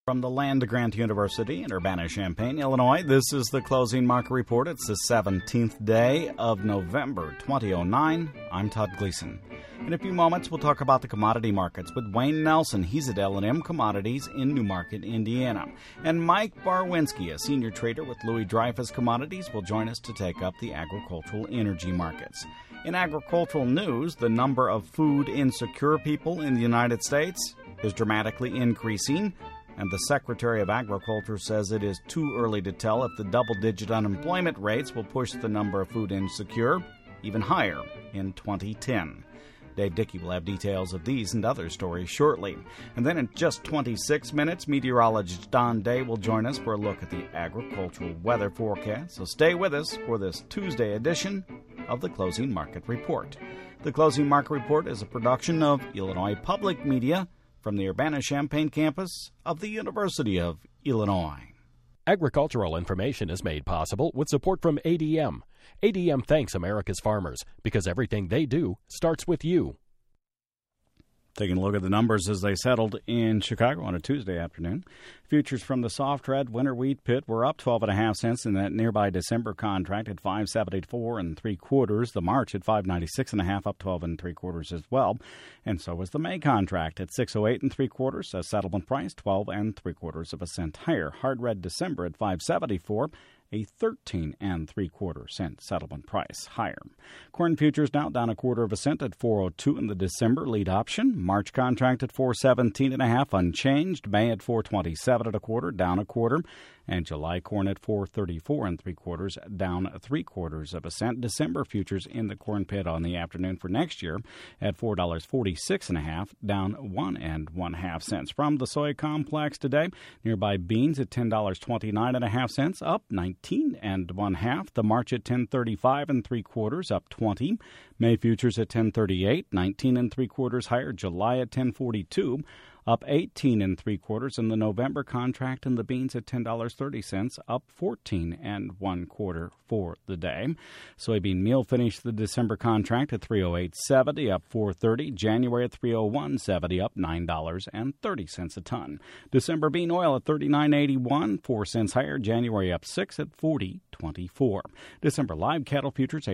From the land-grant University in Urbana-Champaign, Illinois, this is the Closing Market Report. It's the 17th day of November 2009. I'm Todd Gleason. In a few moments, we'll talk about the commodity markets with Wayne Nelson. He's at L&M Commodities in Newmarket, Indiana. And Mike Barwinski, a senior trader with Louis Dreyfus Commodities, will join us to take up the agricultural energy markets. In agricultural news, the number of food insecure people in the United States is dramatically increasing. And the Secretary of Agriculture says it is too early to tell if the double-digit unemployment rates will push the number of food insecure even higher in 2010. Dave Dickey will have details of these and other stories shortly. And then in just 26 minutes, meteorologist Don Day will join us for a look at the agricultural weather forecast. So stay with us for this Tuesday edition of the Closing Market Report. The Closing Market Report is a production of Illinois Public Media from the Urbana-Champaign campus of the University of Illinois. Agricultural information is made possible with support from ADM. ADM thanks America's farmers because everything they do starts with you. Taking a look at the numbers as they settled in Chicago on a Tuesday afternoon. Futures from the soft red winter wheat pit were up 12.5 cents in that nearby December contract at 5.74 3/4. The March at 5.96.5, up 12 3/4 as well. And so was the May contract at 6.08 3/4. A settlement price 12 3/4 cent higher. Hard red December at 5.74. A 13 3/4 cent settlement price higher. Corn futures now down 1/4 cent at 4.02 in the December lead option. March contract at 4.17.5 unchanged. May at 4.27 1/4 down 1/4. And July corn at 4.34 3/4 down 3/4 cent. December futures in the corn pit on the afternoon for next year at $4.46.5 down 1 1/2 cents. From the soy complex today, nearby beans at $10.29.5 up 19 1/2. The March at 10.35 3/4 up 20. May futures at 10.38 19 3/4 higher. July at 10.42 up 18 3/4, and the November contract in the beans at $10.30, up 14 1/4 for the day. Soybean meal finished the December contract at $308.70, up 4.30. January at $301.70, up $9.30 a ton. December bean oil at $39.81, 4 cents higher. January up 6 at $40.24. December live cattle futures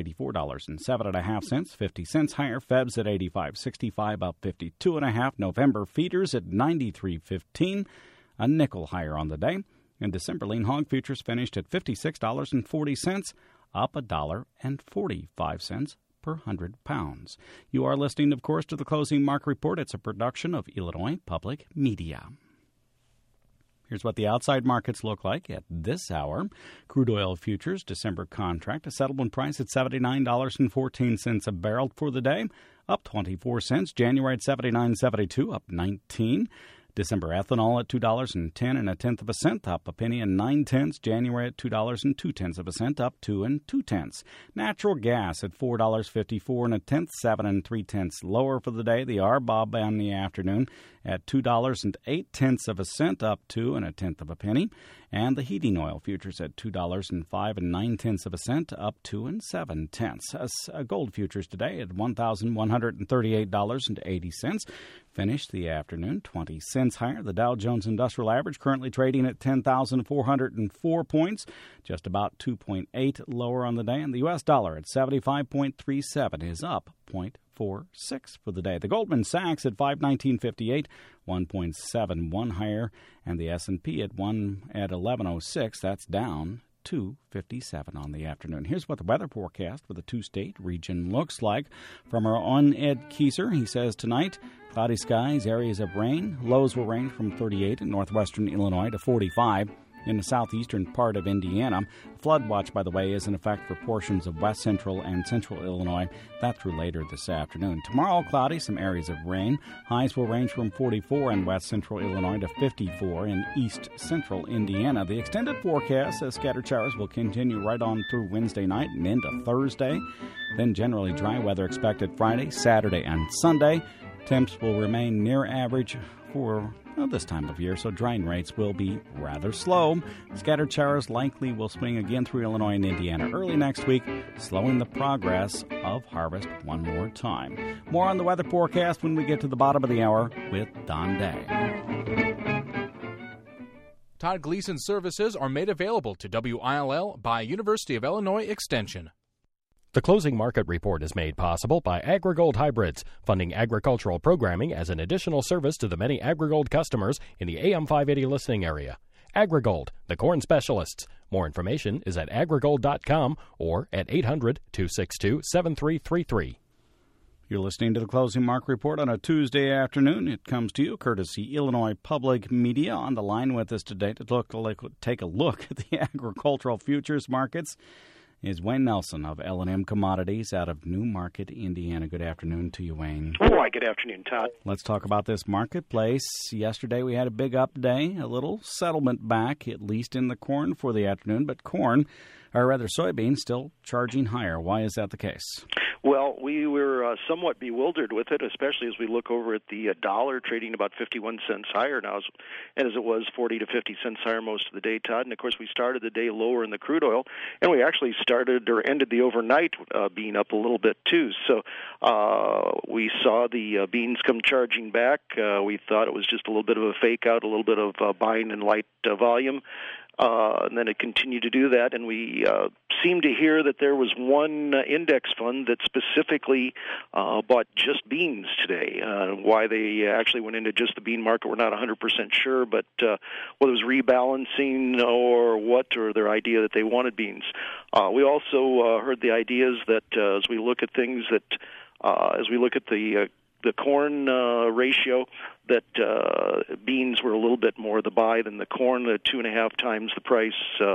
$84.07.5, 50 cents higher. Febs at $85.65, up 52.5. November feeders at $93.15, a nickel higher on the day. And December lean hog futures finished at $56.40, up $1.45 per 100 pounds. You are listening, of course, to the Closing Market Report. It's a production of Illinois Public Media. Here's what the outside markets look like at this hour. Crude oil futures, December contract, a settlement price at $79.14 a barrel for the day, up 24 cents. January at $79.72, up 19. December ethanol at $2.10 1/10 up a penny and 9 cents. January at $2.02 cent, up 2 2/10. Natural gas at $4.54 1/10, 7 3/10 lower for the day. The RBOB on the afternoon at $2.08 cent, up 2 1/10 a penny. And the heating oil futures at $2.05 9/10 cent, up 2 7/10. Gold futures today at $1,138.80. Finished the afternoon 20 cents higher. The Dow Jones Industrial Average currently trading at 10,404 points, just about 2.8 lower on the day. And the U.S. dollar at 75.37 is up 0.46 for the day. The Goldman Sachs at 519.58, 1.71 higher, and the S&P at 1106. That's down 257 on the afternoon. Here's what the weather forecast for the two-state region looks like from our own Ed Kieser. He says tonight, cloudy skies, areas of rain. Lows will range from 38 in northwestern Illinois to 45 in the southeastern part of Indiana. Flood watch, by the way, is in effect for portions of west central and central Illinois. That through later this afternoon. Tomorrow, cloudy, some areas of rain. Highs will range from 44 in west central Illinois to 54 in east central Indiana. The extended forecast says scattered showers will continue right on through Wednesday night and into Thursday. Then generally dry weather expected Friday, Saturday, and Sunday. Temps will remain near average for this time of year, so drying rates will be rather slow. Scattered showers likely will swing again through Illinois and Indiana early next week, slowing the progress of harvest one more time. More on the weather forecast when we get to the bottom of the hour with Don Day. Todd Gleason's services are made available to WILL by University of Illinois Extension. The closing market report is made possible by AgriGold Hybrids, funding agricultural programming as an additional service to the many AgriGold customers in the AM 580 listening area. AgriGold, the corn specialists. More information is at agrigold.com or at 800-262-7333. You're listening to the Closing Market Report on a Tuesday afternoon. It comes to you courtesy Illinois Public Media. On the line with us today to take a look at the agricultural futures markets is Wayne Nelson of L&M Commodities out of Newmarket, Indiana. Good afternoon to you, Wayne. Why, good afternoon, Todd. Let's talk about this marketplace. Yesterday we had a big up day, a little settlement back, at least in the corn for the afternoon, but soybeans still charging higher. Why is that the case? Well, we were somewhat bewildered with it, especially as we look over at the dollar trading about 51 cents higher now, and as it was 40 to 50 cents higher most of the day, Todd. And, of course, we started the day lower in the crude oil, and we actually started or ended the overnight being up a little bit too. So we saw the beans come charging back. We thought it was just a little bit of a fake out, a little bit of buying in light volume. And then it continued to do that, and we seemed to hear that there was one index fund that specifically bought just beans today. Why they actually went into just the bean market, we're not 100% sure, but whether it was rebalancing or what, or their idea that they wanted beans. We also heard the ideas that as we look at things that, as we look at the corn ratio, that beans were a little bit more the buy than the corn, 2.5 times the price. The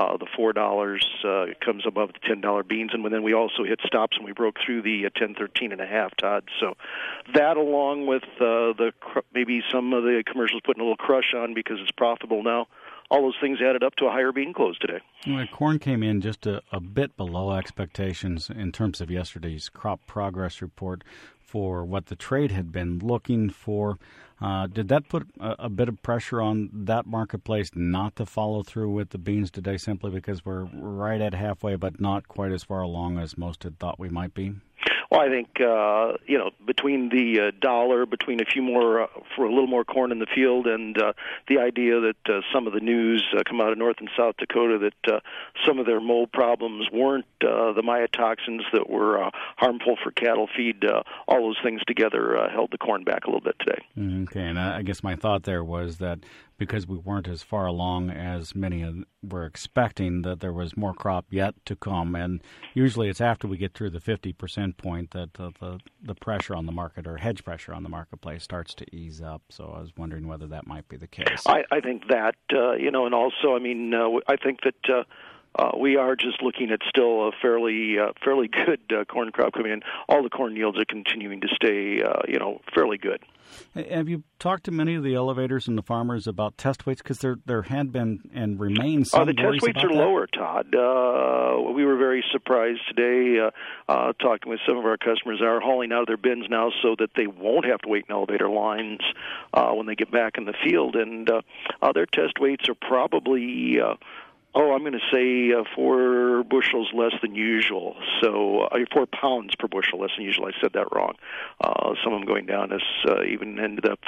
$4 comes above the $10 beans, and then we also hit stops and we broke through the 10.13.5, Todd. So that, along with maybe some of the commercials putting a little crush on because it's profitable now, all those things added up to a higher bean close today. Well, corn came in just a bit below expectations in terms of yesterday's crop progress report for what the trade had been looking for. Did that put a bit of pressure on that marketplace not to follow through with the beans today, simply because we're right at halfway but not quite as far along as most had thought we might be? Well, I think, between the dollar, between a few more, for a little more corn in the field, and the idea that some of the news come out of North and South Dakota that some of their mold problems weren't the mycotoxins that were harmful for cattle feed, all those things together held the corn back a little bit today. Okay, and I guess my thought there was that because we weren't as far along as many were expecting, that there was more crop yet to come. And usually it's after we get through the 50% point that the pressure on the market, or hedge pressure on the marketplace, starts to ease up. So I was wondering whether that might be the case. I think that, and also, I think that we are just looking at still a fairly good corn crop coming in. All the corn yields are continuing to stay, fairly good. Have you talked to many of the elevators and the farmers about test weights? Because there had been and remains some the test weights are lower, Todd. We were very surprised today talking with some of our customers that are hauling out of their bins now so that they won't have to wait in elevator lines when they get back in the field. And their test weights are probably... I'm going to say 4 bushels less than usual. So 4 pounds per bushel less than usual. I said that wrong. Some of them going down as even ended up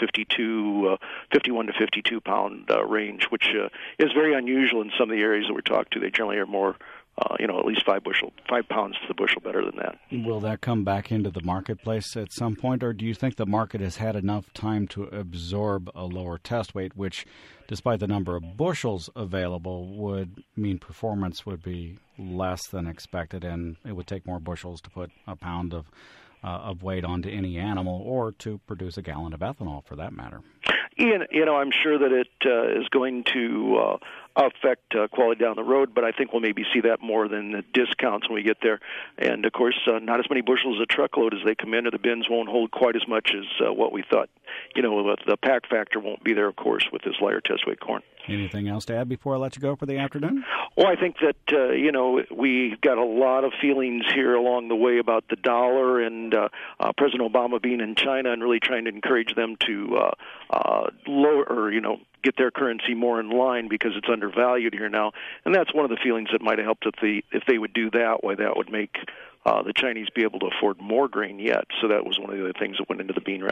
51 to 52 pound range, which is very unusual in some of the areas that we're talking to. They generally are more, at least 5 pounds to the bushel better than that. Will that come back into the marketplace at some point, or do you think the market has had enough time to absorb a lower test weight, which, despite the number of bushels available, would mean performance would be less than expected, and it would take more bushels to put a pound of weight onto any animal, or to produce a gallon of ethanol, for that matter? Ian, I'm sure that it is going to affect quality down the road, but I think we'll maybe see that more than the discounts when we get there. And, of course, not as many bushels a truckload as they come in, or the bins won't hold quite as much as what we thought. The pack factor won't be there, of course, with this lighter test weight corn. Anything else to add before I let you go for the afternoon? Well, I think that, we've got a lot of feelings here along the way about the dollar and President Obama being in China and really trying to encourage them to lower, or, get their currency more in line because it's undervalued here now. And that's one of the feelings that might have helped if they would do that way. That would make the Chinese be able to afford more grain yet. So that was one of the other things that went into the bean rally.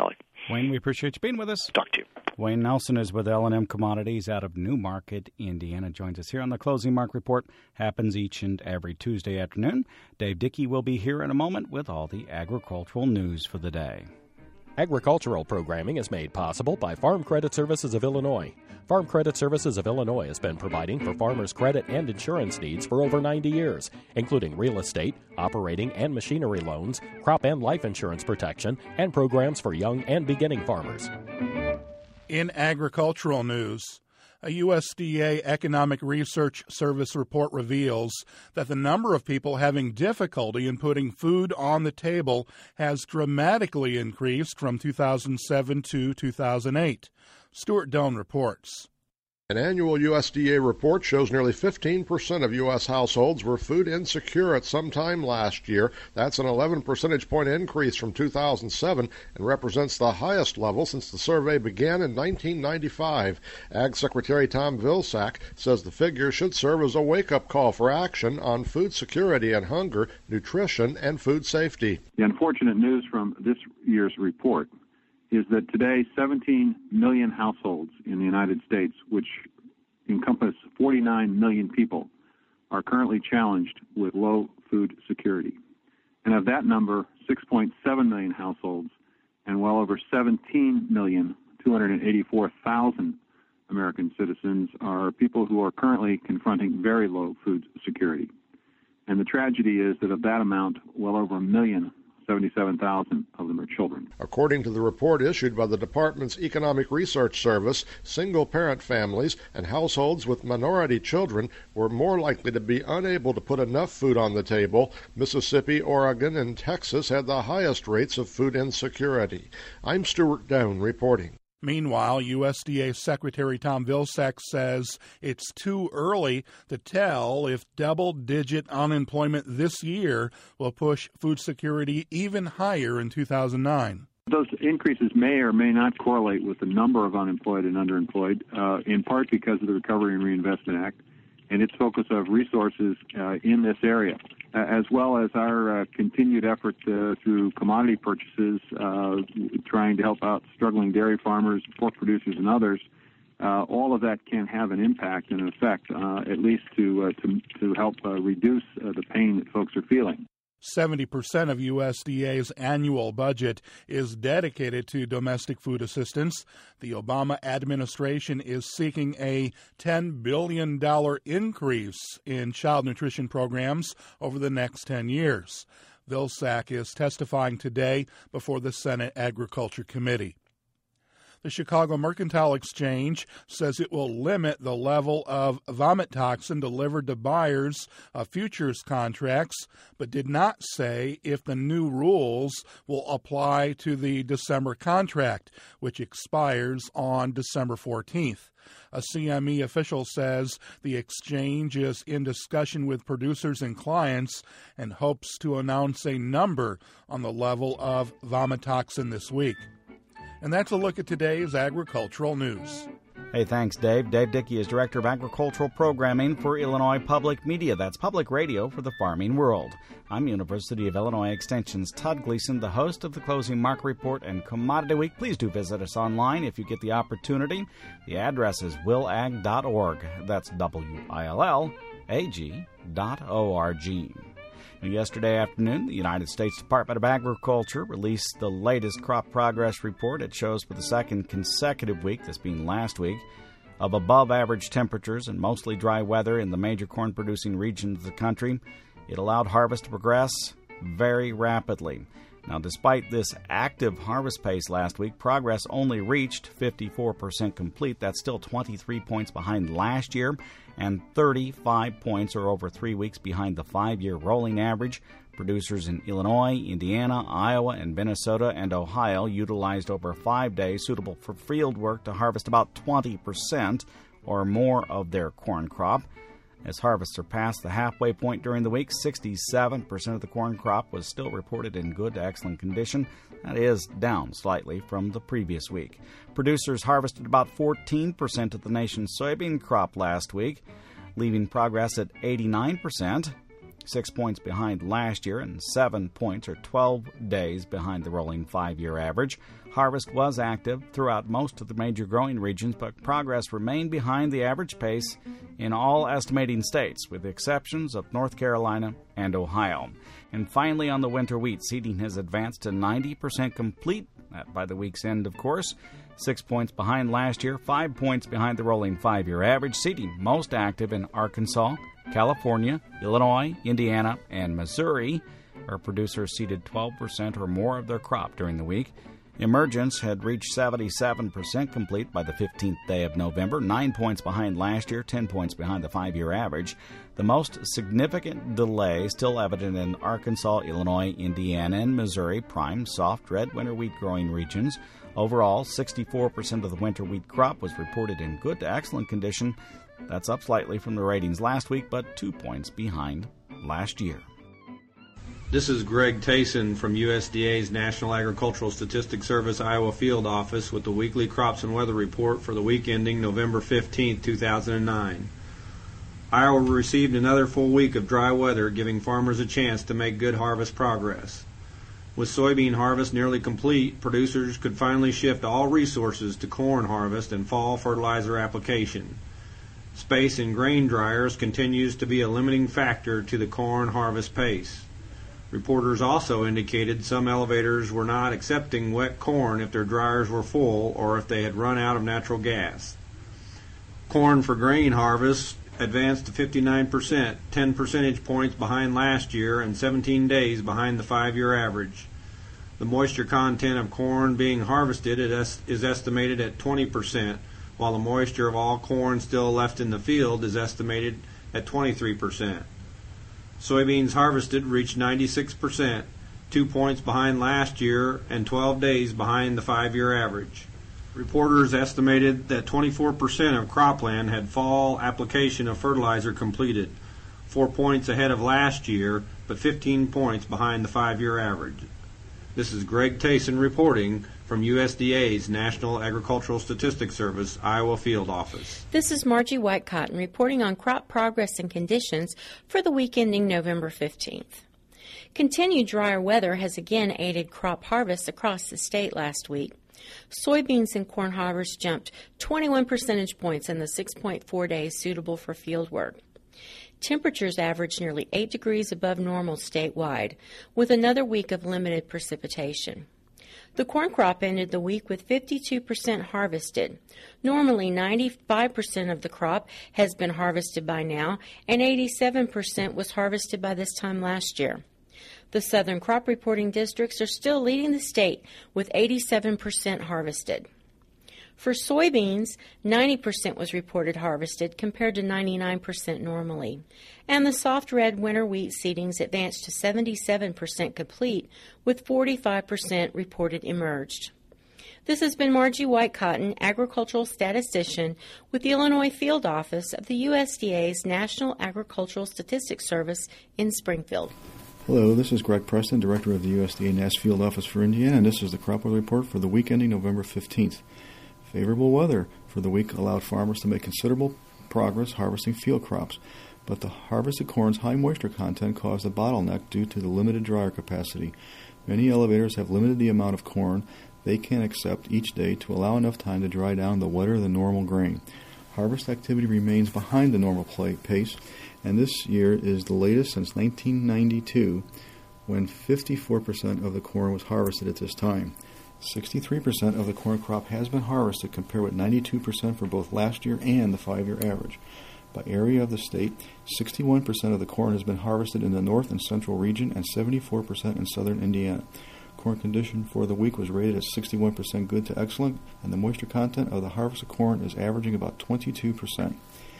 Wayne, we appreciate you being with us. Talk to you. Wayne Nelson is with L&M Commodities out of Newmarket, Indiana. Joins us here on the Closing Mark Report. Happens each and every Tuesday afternoon. Dave Dickey will be here in a moment with all the agricultural news for the day. Agricultural programming is made possible by Farm Credit Services of Illinois. Farm Credit Services of Illinois has been providing for farmers' credit and insurance needs for over 90 years, including real estate, operating and machinery loans, crop and life insurance protection, and programs for young and beginning farmers. In agricultural news, a USDA Economic Research Service report reveals that the number of people having difficulty in putting food on the table has dramatically increased from 2007 to 2008. Stuart Doan reports. An annual USDA report shows nearly 15% of U.S. households were food insecure at some time last year. That's an 11 percentage point increase from 2007 and represents the highest level since the survey began in 1995. Ag Secretary Tom Vilsack says the figure should serve as a wake-up call for action on food security and hunger, nutrition, and food safety. The unfortunate news from this year's report is that today 17 million households in the United States, which encompass 49 million people, are currently challenged with low food security. And of that number, 6.7 million households and well over 17,284,000 American citizens are people who are currently confronting very low food security. And the tragedy is that of that amount, well over 1,077,000 of them are children. According to the report issued by the Department's Economic Research Service, single-parent families and households with minority children were more likely to be unable to put enough food on the table. Mississippi, Oregon, and Texas had the highest rates of food insecurity. I'm Stuart Down reporting. Meanwhile, USDA Secretary Tom Vilsack says it's too early to tell if double-digit unemployment this year will push food security even higher in 2009. Those increases may or may not correlate with the number of unemployed and underemployed, in part because of the Recovery and Reinvestment Act and its focus of resources in this area, as well as our continued effort through commodity purchases, trying to help out struggling dairy farmers, pork producers, and others. All of that can have an impact and an effect, at least to help reduce the pain that folks are feeling. 70% of USDA's annual budget is dedicated to domestic food assistance. The Obama administration is seeking a $10 billion increase in child nutrition programs over the next 10 years. Vilsack is testifying today before the Senate Agriculture Committee. The Chicago Mercantile Exchange says it will limit the level of vomit toxin delivered to buyers of futures contracts, but did not say if the new rules will apply to the December contract, which expires on December 14th. A CME official says the exchange is in discussion with producers and clients and hopes to announce a number on the level of vomit toxin this week. And that's a look at today's agricultural news. Hey, thanks, Dave. Dave Dickey is Director of Agricultural Programming for Illinois Public Media. That's public radio for the farming world. I'm University of Illinois Extension's Todd Gleason, the host of the Closing Mark Report and Commodity Week. Please do visit us online if you get the opportunity. The address is willag.org. That's WILLAG.org. Yesterday afternoon, the United States Department of Agriculture released the latest crop progress report. It shows for the second consecutive week, this being last week, of above-average temperatures and mostly dry weather in the major corn-producing regions of the country. It allowed harvest to progress very rapidly. Now, despite this active harvest pace last week, progress only reached 54% complete. That's still 23 points behind last year and 35 points or over 3 weeks behind the 5-year rolling average. Producers in Illinois, Indiana, Iowa, and Minnesota and Ohio utilized over 5 days suitable for field work to harvest about 20% or more of their corn crop. As harvests surpassed the halfway point during the week, 67% of the corn crop was still reported in good to excellent condition. That is down slightly from the previous week. Producers harvested about 14% of the nation's soybean crop last week, leaving progress at 89%. 6 points behind last year and 7 points or 12 days behind the rolling 5-year average. Harvest was active throughout most of the major growing regions, but progress remained behind the average pace in all estimating states, with the exceptions of North Carolina and Ohio. And finally, on the winter wheat, seeding has advanced to 90% complete by the week's end, of course. 6 points behind last year, 5 points behind the rolling 5-year average. Seeding most active in Arkansas, California, Illinois, Indiana, and Missouri, where producers seeded 12% or more of their crop during the week. Emergence had reached 77% complete by the 15th day of November, 9 points behind last year, 10 points behind the 5-year average. The most significant delay still evident in Arkansas, Illinois, Indiana, and Missouri, prime soft red winter wheat growing regions. Overall, 64% of the winter wheat crop was reported in good to excellent condition. That's up slightly from the ratings last week, but 2 points behind last year. This is Greg Tayson from USDA's National Agricultural Statistics Service Iowa Field Office with the weekly crops and weather report for the week ending November 15, 2009. Iowa received another full week of dry weather, giving farmers a chance to make good harvest progress. With soybean harvest nearly complete, producers could finally shift all resources to corn harvest and fall fertilizer application. Space in grain dryers continues to be a limiting factor to the corn harvest pace. Reporters also indicated some elevators were not accepting wet corn if their dryers were full or if they had run out of natural gas. Corn for grain harvest advanced to 59%, 10 percentage points behind last year and 17 days behind the 5-year average. The moisture content of corn being harvested is estimated at 20%, while the moisture of all corn still left in the field is estimated at 23%. Soybeans harvested reached 96%, 2 points behind last year and 12 days behind the 5-year average. Reporters estimated that 24% of cropland had fall application of fertilizer completed, 4 points ahead of last year, but 15 points behind the 5-year average. This is Greg Tayson reporting from USDA's National Agricultural Statistics Service, Iowa Field Office. This is Margie White Cotton reporting on crop progress and conditions for the week ending November 15th. Continued drier weather has again aided crop harvests across the state last week. Soybeans and corn harvest jumped 21 percentage points in the 6.4 days suitable for field work. Temperatures averaged nearly 8 degrees above normal statewide, with another week of limited precipitation. The corn crop ended the week with 52% harvested. Normally, 95% of the crop has been harvested by now, and 87% was harvested by this time last year. The southern crop reporting districts are still leading the state with 87% harvested. For soybeans, 90% was reported harvested compared to 99% normally. And the soft red winter wheat seedings advanced to 77% complete, with 45% reported emerged. This has been Margie White Cotton, agricultural statistician with the Illinois Field Office of the USDA's National Agricultural Statistics Service in Springfield. Hello, this is Greg Preston, Director of the USDA NASS Field Office for Indiana, and this is the crop weather report for the week ending November 15th. Favorable weather for the week allowed farmers to make considerable progress harvesting field crops, but the harvested corn's high moisture content caused a bottleneck due to the limited dryer capacity. Many elevators have limited the amount of corn they can accept each day to allow enough time to dry down the wetter than normal grain. Harvest activity remains behind the normal pace, and this year is the latest since 1992, when 54% of the corn was harvested at this time. 63% of the corn crop has been harvested, compared with 92% for both last year and the 5-year average. By area of the state, 61% of the corn has been harvested in the north and central region and 74% in southern Indiana. Corn condition for the week was rated at 61% good to excellent, and the moisture content of the harvested corn is averaging about 22%.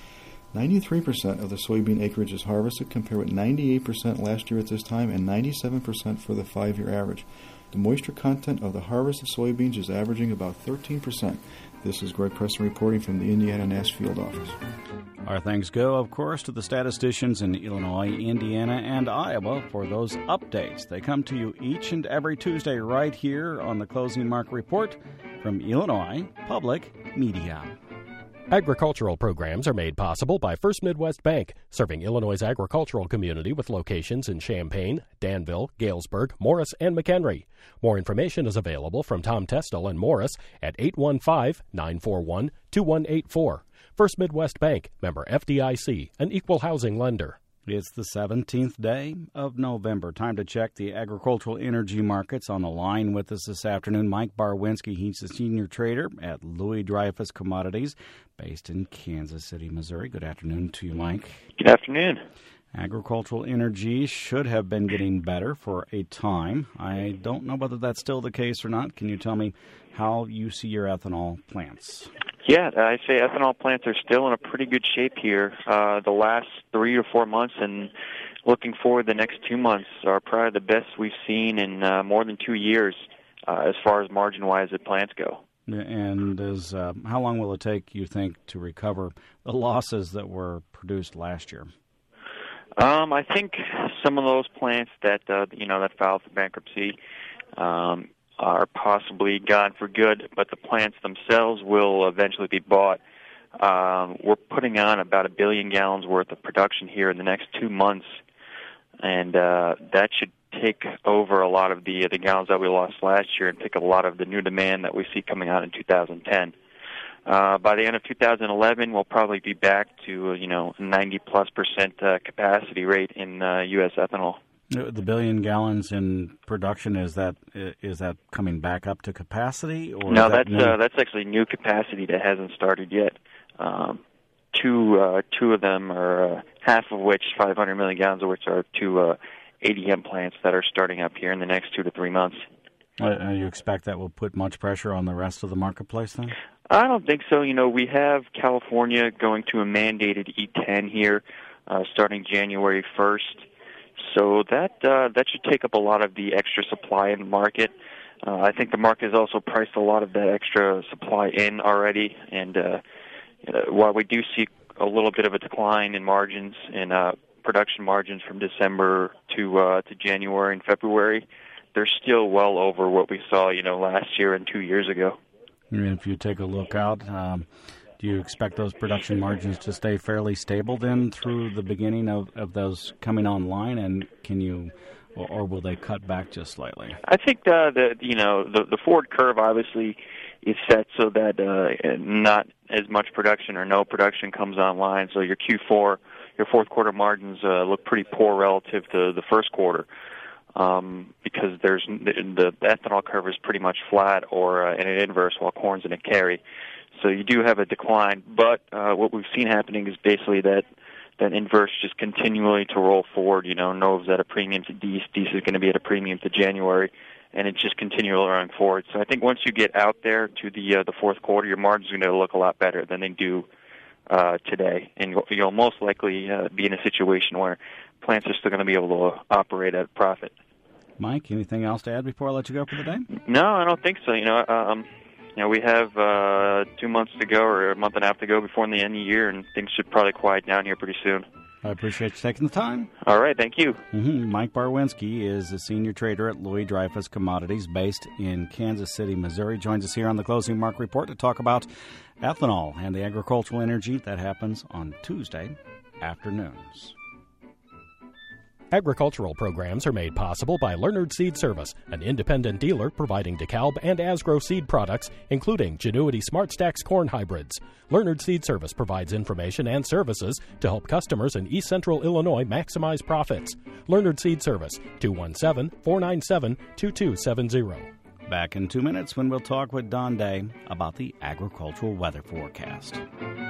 93% of the soybean acreage is harvested, compared with 98% last year at this time and 97% for the 5-year average. The moisture content of the harvested soybeans is averaging about 13%. This is Greg Preston reporting from the Indiana NASS Field Office. Our thanks go, of course, to the statisticians in Illinois, Indiana, and Iowa for those updates. They come to you each and every Tuesday right here on the Closing Market Report from Illinois Public Media. Agricultural programs are made possible by First Midwest Bank, serving Illinois' agricultural community with locations in Champaign, Danville, Galesburg, Morris, and McHenry. More information is available from Tom Testel and Morris at 815-941-2184. First Midwest Bank, member FDIC, an equal housing lender. It's the 17th day of November. Time to check the agricultural energy markets. On the line with us this afternoon, Mike Barwinski. He's the senior trader at Louis Dreyfus Commodities, based in Kansas City, Missouri. Good afternoon to you, Mike. Good afternoon. Agricultural energy should have been getting better for a time. I don't know whether that's still the case or not. Can you tell me how you see your ethanol plants? Yeah, I'd say ethanol plants are still in a pretty good shape here. The last 3 or 4 months and looking forward the next 2 months are probably the best we've seen in more than 2 years as far as margin-wise at plants go. And how long will it take, you think, to recover the losses that were produced last year? I think some of those plants that that filed for bankruptcy are possibly gone for good, but the plants themselves will eventually be bought. We're putting on about 1 billion gallons worth of production here in the next 2 months, and that should take over a lot of the gallons that we lost last year and pick up a lot of the new demand that we see coming out in 2010. By the end of 2011, we'll probably be back to 90+% capacity rate in U.S. ethanol. The 1 billion gallons in production, is that coming back up to capacity? Or no, that's actually new capacity that hasn't started yet. Two of them are half of which, 500 million gallons of which, are two ADM plants that are starting up here in the next 2 to 3 months. You expect that will put much pressure on the rest of the marketplace then? I don't think so. We have California going to a mandated E10 here starting January 1st. So that should take up a lot of the extra supply in the market. I think the market has also priced a lot of that extra supply in already. And while we do see a little bit of a decline in margins and production margins from December to January and February, they're still well over what we saw last year and 2 years ago. And if you take a look out, do you expect those production margins to stay fairly stable then through the beginning of those coming online? And or will they cut back just slightly? I think the forward curve obviously is set so that not as much production or no production comes online. So your fourth quarter margins look pretty poor relative to the first quarter. Because the ethanol curve is pretty much flat or in an inverse, while corn's in a carry. So you do have a decline, but what we've seen happening is basically that inverse just continually to roll forward. Nove's at a premium to Deese is going to be at a premium to January, and it's just continually running forward. So I think once you get out there to the fourth quarter, your margins are going to look a lot better than they do today, and you'll most likely be in a situation where plants are still going to be able to operate at a profit. Mike, anything else to add before I let you go for the day? No, I don't think so. We have 2 months to go, or a month and a half to go before the end of the year, and things should probably quiet down here pretty soon. I appreciate you taking the time. All right, thank you. Mike Barwinski is a senior trader at Louis Dreyfus Commodities, based in Kansas City, Missouri. Joins us here on the Closing Mark Report to talk about ethanol and the agricultural energy that happens on Tuesday afternoons. Agricultural programs are made possible by Leonard Seed Service, an independent dealer providing DeKalb and Asgrow seed products, including Genuity SmartStax corn hybrids. Leonard Seed Service provides information and services to help customers in East Central Illinois maximize profits. Leonard Seed Service, 217-497-2270. Back in 2 minutes when we'll talk with Don Day about the agricultural weather forecast.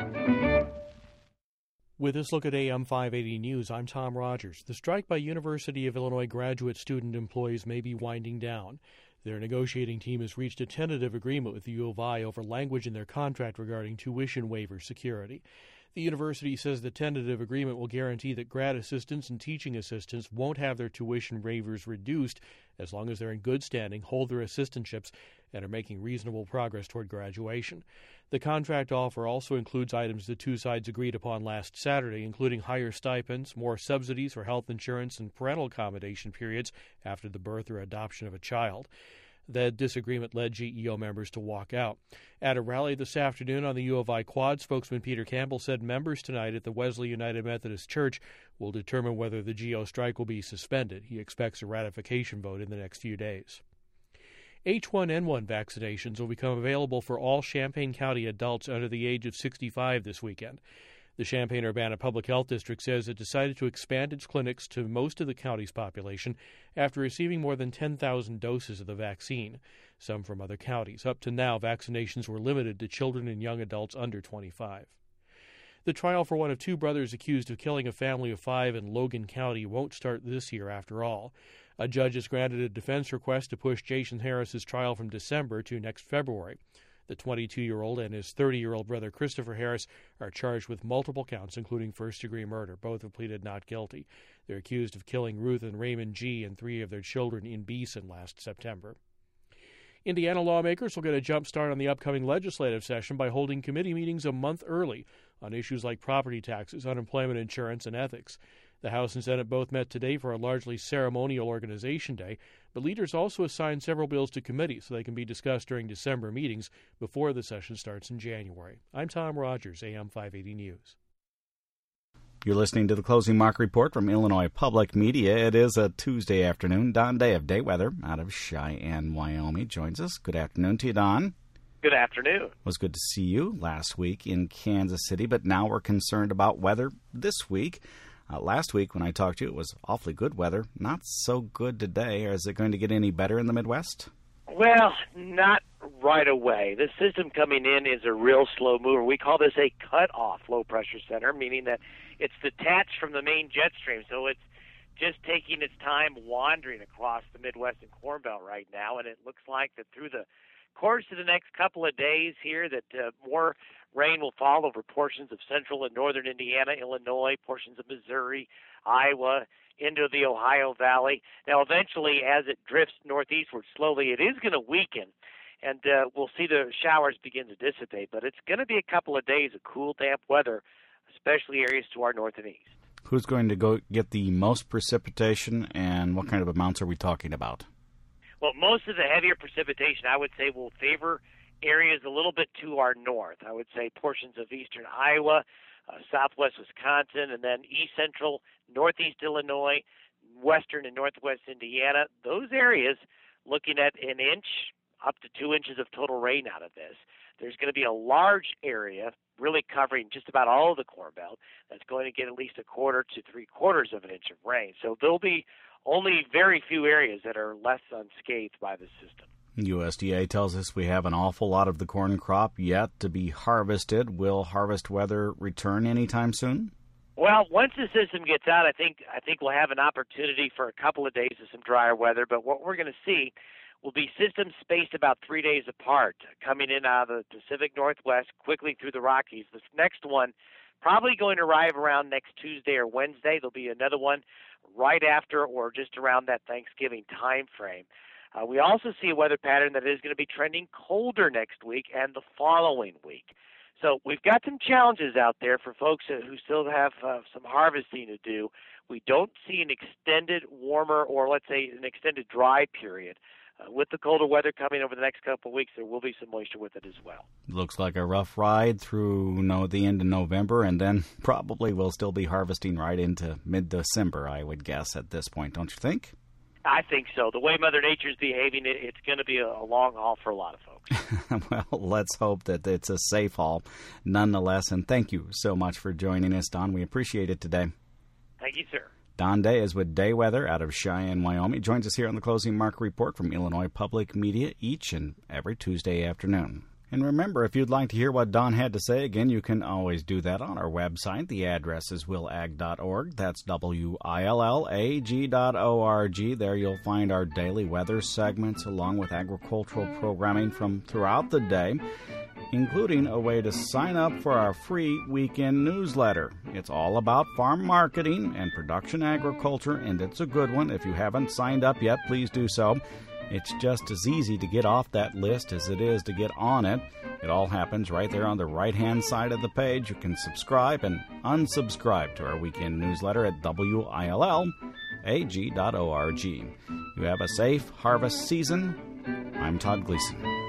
With this look at AM 580 News, I'm Tom Rogers. The strike by University of Illinois graduate student employees may be winding down. Their negotiating team has reached a tentative agreement with the U of I over language in their contract regarding tuition waiver security. The university says the tentative agreement will guarantee that grad assistants and teaching assistants won't have their tuition waivers reduced as long as they're in good standing, hold their assistantships, and are making reasonable progress toward graduation. The contract offer also includes items the two sides agreed upon last Saturday, including higher stipends, more subsidies for health insurance, and parental accommodation periods after the birth or adoption of a child. The disagreement led GEO members to walk out. At a rally this afternoon on the U of I Quad, spokesman Peter Campbell said members tonight at the Wesley United Methodist Church will determine whether the GEO strike will be suspended. He expects a ratification vote in the next few days. H1N1 vaccinations will become available for all Champaign County adults under the age of 65 this weekend. The Champaign-Urbana Public Health District says it decided to expand its clinics to most of the county's population after receiving more than 10,000 doses of the vaccine, some from other counties. Up to now, vaccinations were limited to children and young adults under 25. The trial for one of two brothers accused of killing a family of 5 in Logan County won't start this year after all. A judge has granted a defense request to push Jason Harris's trial from December to next February. The 22-year-old and his 30-year-old brother Christopher Harris are charged with multiple counts, including first-degree murder. Both have pleaded not guilty. They're accused of killing Ruth and Raymond G. and 3 of their children in Beeson last September. Indiana lawmakers will get a jump start on the upcoming legislative session by holding committee meetings a month early on issues like property taxes, unemployment insurance, and ethics. The House and Senate both met today for a largely ceremonial organization day, but leaders also assigned several bills to committee so they can be discussed during December meetings before the session starts in January. I'm Tom Rogers, AM 580 News. You're listening to the Closing Market Report from Illinois Public Media. It is a Tuesday afternoon. Don Day of Day Weather out of Cheyenne, Wyoming joins us. Good afternoon to you, Don. Good afternoon. It was good to see you last week in Kansas City, but now we're concerned about weather this week. Last week when I talked to you, it was awfully good weather. Not so good today. Is it going to get any better in the Midwest? Well, not right away. The system coming in is a real slow mover. We call this a cut-off low-pressure center, meaning that it's detached from the main jet stream, so it's just taking its time wandering across the Midwest and Corn Belt right now, and it looks like that through the course of the next couple of days here that more rain will fall over portions of central and northern Indiana, Illinois, portions of Missouri, Iowa, into the Ohio Valley. Now, eventually, as it drifts northeastward slowly, it is going to weaken, and we'll see the showers begin to dissipate. But it's going to be a couple of days of cool, damp weather, especially areas to our north and east. Who's going to go get the most precipitation, and what kind of amounts are we talking about? Well, most of the heavier precipitation, I would say, will favor areas a little bit to our north. I would say portions of eastern Iowa, southwest Wisconsin, and then east central, northeast Illinois, western and northwest Indiana. Those areas looking at an inch up to 2 inches of total rain out of this. There's going to be a large area really covering just about all of the Corn Belt that's going to get at least 1/4 to 3/4 of an inch of rain. So there'll be only very few areas that are less unscathed by the system. USDA tells us we have an awful lot of the corn crop yet to be harvested. Will harvest weather return anytime soon? Well, once the system gets out, I think we'll have an opportunity for a couple of days of some drier weather. But what we're going to see will be systems spaced about 3 days apart, coming in out of the Pacific Northwest, quickly through the Rockies. This next one probably going to arrive around next Tuesday or Wednesday. There'll be another one right after or just around that Thanksgiving time frame. We also see a weather pattern that is going to be trending colder next week and the following week. So we've got some challenges out there for folks who still have some harvesting to do. We don't see an extended warmer or, let's say, an extended dry period. With the colder weather coming over the next couple of weeks, there will be some moisture with it as well. Looks like a rough ride through the end of November, and then probably we'll still be harvesting right into mid-December, I would guess, at this point, don't you think? I think so. The way Mother Nature's behaving, it's going to be a long haul for a lot of folks. Well, let's hope that it's a safe haul nonetheless, and thank you so much for joining us, Don. We appreciate it today. Thank you, sir. Don Day is with Day Weather out of Cheyenne, Wyoming. Joins us here on the Closing Market Report from Illinois Public Media each and every Tuesday afternoon. And remember, if you'd like to hear what Don had to say, again, you can always do that on our website. The address is willag.org. That's willag.org. There you'll find our daily weather segments along with agricultural programming from throughout the day, including a way to sign up for our free weekend newsletter. It's all about farm marketing and production agriculture, and it's a good one. If you haven't signed up yet, please do so. It's just as easy to get off that list as it is to get on it. It all happens right there on the right-hand side of the page. You can subscribe and unsubscribe to our weekend newsletter at willag.org. You have a safe harvest season I'm Todd Gleason.